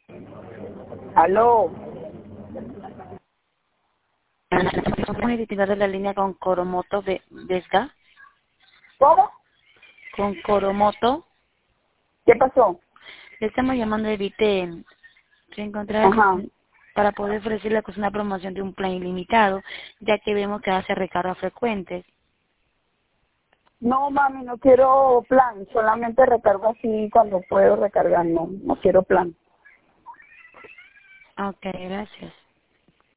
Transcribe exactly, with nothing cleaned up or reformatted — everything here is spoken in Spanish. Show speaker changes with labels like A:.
A: Aló.
B: Estamos identificando la línea con Coromoto Ve- Vesga.
A: ¿Cómo?
B: Con Coromoto.
A: ¿Qué pasó?
B: Le estamos llamando de Vitel. Se encontrar
A: Ajá.
B: para poder ofrecerle pues, una promoción de un plan ilimitado, ya que vemos que hace recargas frecuentes.
A: No, mami, no quiero plan. Solamente recargo así cuando puedo recargar. No, no quiero plan.
B: Ok, gracias.